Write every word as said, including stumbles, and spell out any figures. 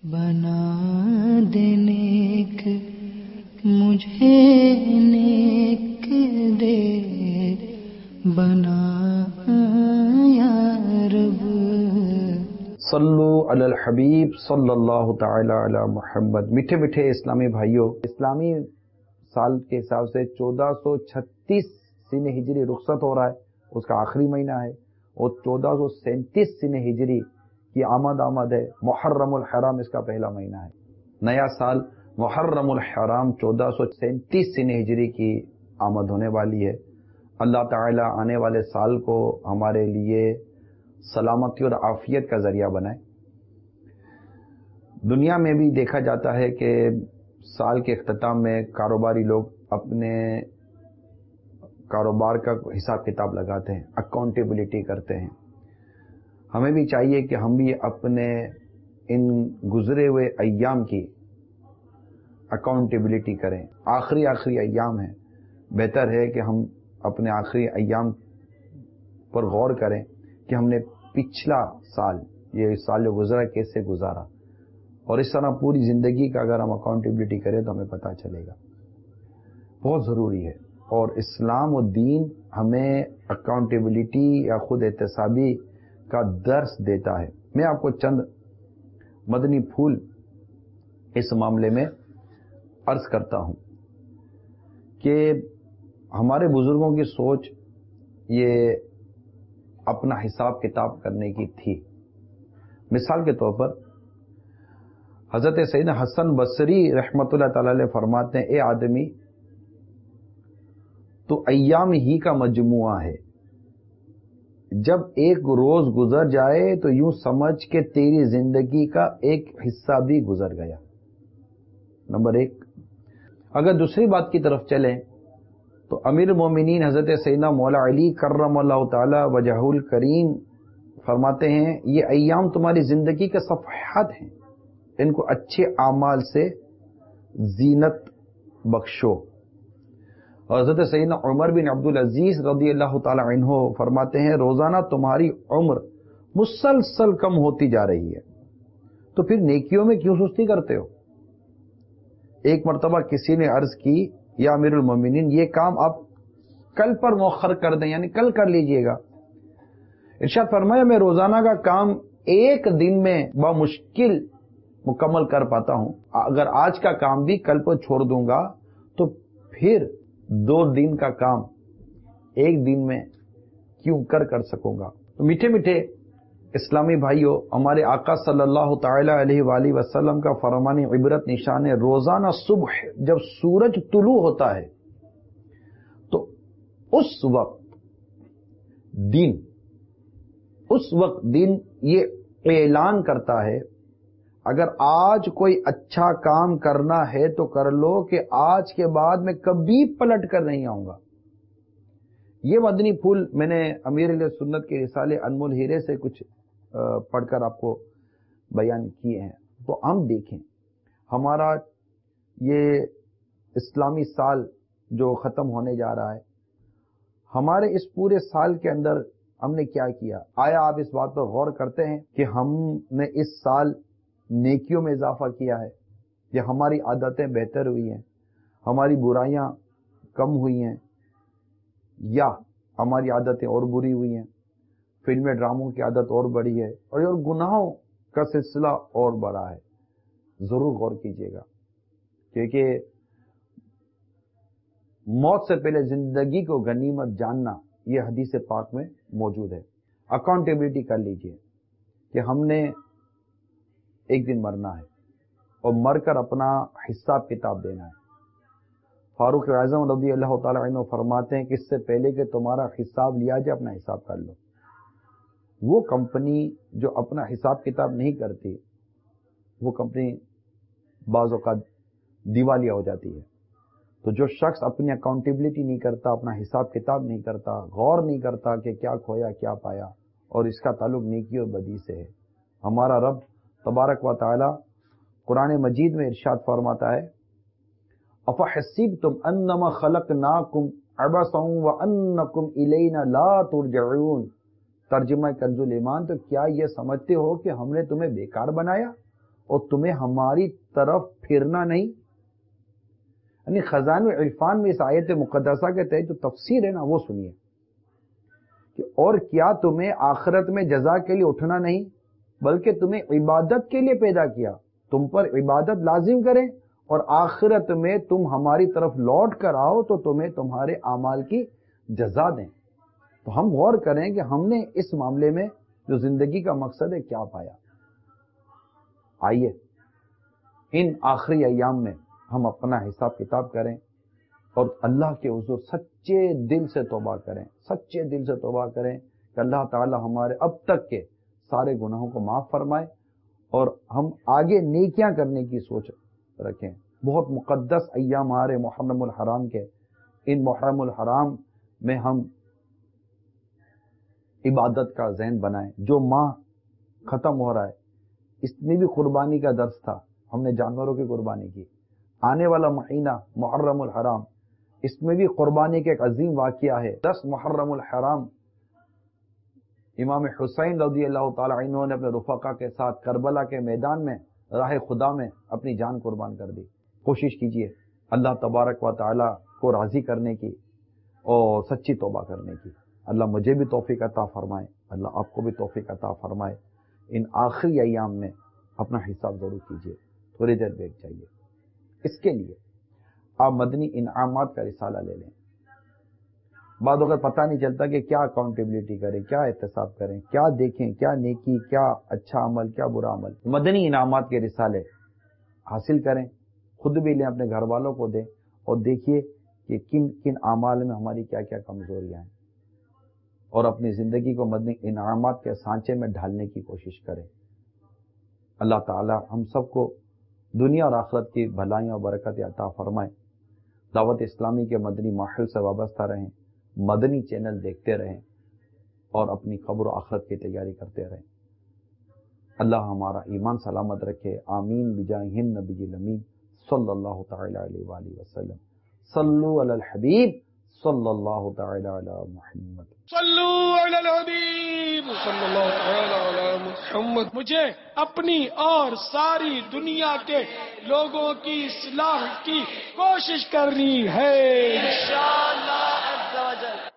بنا دے نیک مجھے نیک دے بنا یا رب. صلو علی الحبیب صلی اللہ تعالی علی محمد. میٹھے میٹھے اسلامی بھائیوں، اسلامی سال کے حساب سے چودہ سو چھتیس سن ہجری رخصت ہو رہا ہے، اس کا آخری مہینہ ہے، اور چودہ سو سینتیس سن ہجری کی آمد آمد ہے. محرم الحرام اس کا پہلا مہینہ ہے. نیا سال محرم الحرام چودہ سو سینتیس سن ہجری کی آمد ہونے والی ہے. اللہ تعالی آنے والے سال کو ہمارے لیے سلامتی اور عافیت کا ذریعہ بنائے. دنیا میں بھی دیکھا جاتا ہے کہ سال کے اختتام میں کاروباری لوگ اپنے کاروبار کا حساب کتاب لگاتے ہیں، اکاؤنٹیبلٹی کرتے ہیں. ہمیں بھی چاہیے کہ ہم بھی اپنے ان گزرے ہوئے ایام کی اکاؤنٹیبلٹی کریں. آخری آخری ایام ہیں، بہتر ہے کہ ہم اپنے آخری ایام پر غور کریں کہ ہم نے پچھلا سال، یہ سال جو گزرا کیسے گزارا، اور اس طرح پوری زندگی کا اگر ہم اکاؤنٹیبلٹی کریں تو ہمیں پتہ چلے گا. بہت ضروری ہے، اور اسلام و دین ہمیں اکاؤنٹیبلٹی یا خود احتسابی کا درس دیتا ہے. میں آپ کو چند مدنی پھول اس معاملے میں عرض کرتا ہوں کہ ہمارے بزرگوں کی سوچ یہ اپنا حساب کتاب کرنے کی تھی. مثال کے طور پر حضرت سیدنا حسن بصری رحمۃ اللہ تعالی علیہ فرماتے ہیں، اے آدمی تو ایام ہی کا مجموعہ ہے، جب ایک روز گزر جائے تو یوں سمجھ کہ تیری زندگی کا ایک حصہ بھی گزر گیا. نمبر ایک. اگر دوسری بات کی طرف چلیں تو امیر المومنین حضرت سیدنا مولا علی کرم اللہ تعالی وجہ الکریم فرماتے ہیں، یہ ایام تمہاری زندگی کے صفحات ہیں، ان کو اچھے اعمال سے زینت بخشو. اور حضرت سیدنا عمر بن عبدالعزیز رضی اللہ تعالی عنہ فرماتے ہیں، روزانہ تمہاری عمر مسلسل کم ہوتی جا رہی ہے، تو پھر نیکیوں میں کیوں سستی کرتے ہو؟ ایک مرتبہ کسی نے عرض کی، یا امیر المومنین یہ کام آپ کل پر مؤخر کر دیں، یعنی کل کر لیجئے گا. ارشاد فرمایا، میں روزانہ کا کام ایک دن میں بمشکل مکمل کر پاتا ہوں، اگر آج کا کام بھی کل پر چھوڑ دوں گا تو پھر دو دن کا کام ایک دن میں کیوں کر کر سکوں گا. تو میٹھے میٹھے اسلامی بھائیوں، ہمارے آقا صلی اللہ تعالی علیہ وآلہ وسلم کا فرمان عبرت نشان ہے، روزانہ صبح جب سورج طلوع ہوتا ہے تو اس وقت دن اس وقت دن یہ اعلان کرتا ہے، اگر آج کوئی اچھا کام کرنا ہے تو کر لو کہ آج کے بعد میں کبھی پلٹ کر نہیں آؤں گا. یہ مدنی پھول میں نے امیر علیہ سنت کے رسالے انمول ہیرے سے کچھ پڑھ کر آپ کو بیان کیے ہیں. تو ہم دیکھیں ہمارا یہ اسلامی سال جو ختم ہونے جا رہا ہے، ہمارے اس پورے سال کے اندر ہم نے کیا کیا؟ آیا آپ اس بات پر غور کرتے ہیں کہ ہم نے اس سال نیکیوں میں اضافہ کیا ہے، یا ہماری عادتیں بہتر ہوئی ہیں، ہماری برائیاں کم ہوئی ہیں، یا ہماری عادتیں اور بری ہوئی ہیں، فلمیں ڈراموں کی عادت اور بڑھی ہے، اور اور گناہوں کا سلسلہ اور بڑا ہے؟ ضرور غور کیجیے گا، کیونکہ موت سے پہلے زندگی کو غنیمت جاننا یہ حدیث پاک میں موجود ہے. اکاؤنٹیبلٹی کر لیجئے کہ ہم نے ایک دن مرنا ہے، اور مر کر اپنا حساب کتاب دینا ہے. فاروق اعظم رضی اللہ تعالی عنہ فرماتے ہیں کہ اس سے پہلے کہ تمہارا حساب لیا جائے اپنا حساب کر لو. وہ کمپنی جو اپنا حساب کتاب نہیں کرتی، وہ کمپنی بعض اوقات دیوالیہ ہو جاتی ہے. تو جو شخص اپنی اکاؤنٹیبلٹی نہیں کرتا، اپنا حساب کتاب نہیں کرتا، غور نہیں کرتا کہ کیا کھویا کیا پایا، اور اس کا تعلق نیکی اور بدی سے ہے. ہمارا رب تبارک و تعالی قرآن مجید میں ارشاد فرماتا ہے، افحسبتم انما خلقناکم عبثا وانکم الینا لا ترجعون. ترجمہ کنز ایمان، تو کیا یہ سمجھتے ہو کہ ہم نے تمہیں بیکار بنایا اور تمہیں ہماری طرف پھرنا نہیں. یعنی خزان عرفان میں اس آیت مقدسہ کے تحت جو تفسیر ہے نا وہ سنیے کہ اور کیا تمہیں آخرت میں جزا کے لیے اٹھنا نہیں بلکہ تمہیں عبادت کے لیے پیدا کیا, تم پر عبادت لازم کریں اور آخرت میں تم ہماری طرف لوٹ کر آؤ تو تمہیں تمہارے اعمال کی جزا دیں. تو ہم غور کریں کہ ہم نے اس معاملے میں جو زندگی کا مقصد ہے کیا پایا. آئیے ان آخری ایام میں ہم اپنا حساب کتاب کریں اور اللہ کے حضور سچے دل سے توبہ کریں, سچے دل سے توبہ کریں کہ اللہ تعالی ہمارے اب تک کے سارے گناہوں کو معاف فرمائے اور ہم آگے نیکیاں کرنے کی سوچ رکھیں. بہت مقدس ایام آ رہے محرم الحرام کے, ان محرم الحرام میں ہم عبادت کا ذہن بنائیں. جو ماہ ختم ہو رہا ہے اس میں بھی قربانی کا درس تھا, ہم نے جانوروں کی قربانی کی. آنے والا مہینہ محرم الحرام اس میں بھی قربانی کا ایک عظیم واقعہ ہے. دس محرم الحرام امام حسین رضی اللہ تعالی عنہ نے اپنے رفقا کے ساتھ کربلا کے میدان میں راہ خدا میں اپنی جان قربان کر دی. کوشش کیجئے اللہ تبارک و تعالی کو راضی کرنے کی اور سچی توبہ کرنے کی. اللہ مجھے بھی توفیق عطا فرمائے, اللہ آپ کو بھی توفیق عطا فرمائے. ان آخری ایام میں اپنا حساب ضرور کیجئے, تھوڑی دیر بیٹھ جائیے. اس کے لیے آپ مدنی انعامات کا رسالہ لے لیں. بعد اگر پتہ نہیں چلتا کہ کیا اکاؤنٹیبلٹی کریں, کیا احتساب کریں, کیا دیکھیں, کیا نیکی, کیا اچھا عمل, کیا برا عمل. مدنی انعامات کے رسالے حاصل کریں, خود بھی لیں, اپنے گھر والوں کو دیں اور دیکھیے کہ کن کن اعمال میں ہماری کیا کیا کمزوریاں ہیں اور اپنی زندگی کو مدنی انعامات کے سانچے میں ڈھالنے کی کوشش کریں. اللہ تعالی ہم سب کو دنیا اور آخرت کی بھلائیاں اور برکت عطا فرمائے. دعوت اسلامی کے مدنی ماحول سے وابستہ رہیں, مدنی چینل دیکھتے رہیں اور اپنی قبر و آخرت کی تیاری کرتے رہیں. اللہ ہمارا ایمان سلامت رکھے. آمین بجاہ النبی الامین صلی اللہ تعالی علیہ وآلہ وسلم. صلو علی الحبیب صلی اللہ تعالی علی محمد. صلو علی الحبیب صلی اللہ تعالی علی محمد. مجھے اپنی اور ساری دنیا کے لوگوں کی اصلاح کی کوشش کرنی ہے انشاءاللہ عز و جل.